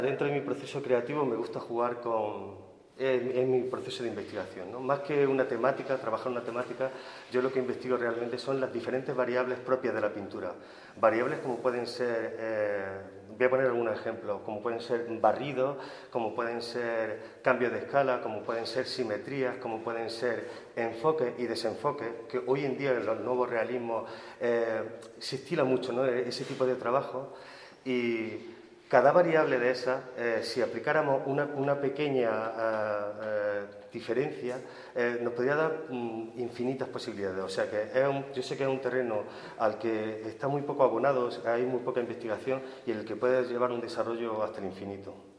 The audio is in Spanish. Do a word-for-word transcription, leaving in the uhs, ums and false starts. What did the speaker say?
Dentro de mi proceso creativo me gusta jugar con... en, en mi proceso de investigación, ¿no? Más que una temática, trabajar una temática, yo lo que investigo realmente son las diferentes variables propias de la pintura. Variables como pueden ser, eh, voy a poner algunos ejemplos, como pueden ser barridos, como pueden ser cambios de escala, como pueden ser simetrías, como pueden ser enfoques y desenfoques, que hoy en día en los nuevos realismos eh, se estila mucho, ¿no?, ese tipo de trabajo. Y cada variable de esas, eh, si aplicáramos una, una pequeña eh, eh, diferencia, eh, nos podría dar mm, infinitas posibilidades. O sea que es un, yo sé que es un terreno al que está muy poco abonado, hay muy poca investigación y en el que puede llevar un desarrollo hasta el infinito.